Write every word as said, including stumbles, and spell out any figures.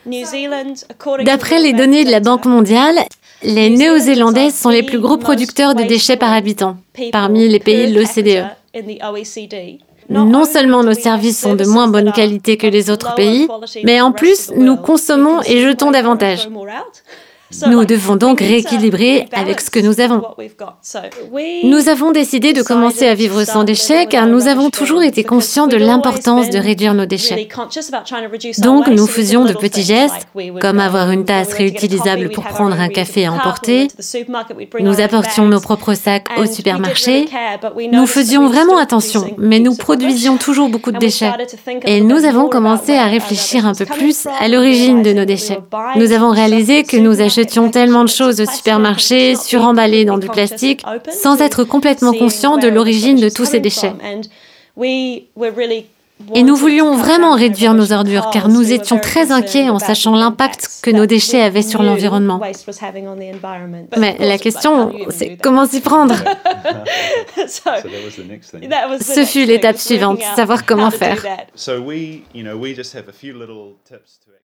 D'après les données de la Banque mondiale, les Néo-Zélandais sont les plus gros producteurs de déchets par habitant, parmi les pays de l'O C D E. Non seulement nos services sont de moins bonne qualité que les autres pays, mais en plus, nous consommons et jetons davantage. Nous devons donc rééquilibrer avec ce que nous avons. Nous avons décidé de commencer à vivre sans déchets car nous avons toujours été conscients de l'importance de réduire nos déchets. Donc nous faisions de petits gestes, comme avoir une tasse réutilisable pour prendre un café à emporter. Nous apportions nos propres sacs au supermarché. Nous faisions vraiment attention, mais nous produisions toujours beaucoup de déchets. Et nous avons commencé à réfléchir un peu plus à l'origine de nos déchets. Nous avons réalisé que nous achetions tellement de choses au supermarché, suremballées dans du plastique, sans être complètement conscients de l'origine de tous ces déchets. Et nous voulions vraiment réduire nos ordures, car nous étions très inquiets en sachant l'impact que nos déchets avaient sur l'environnement. Mais la question, c'est comment s'y prendre? Ce fut l'étape suivante, savoir comment faire.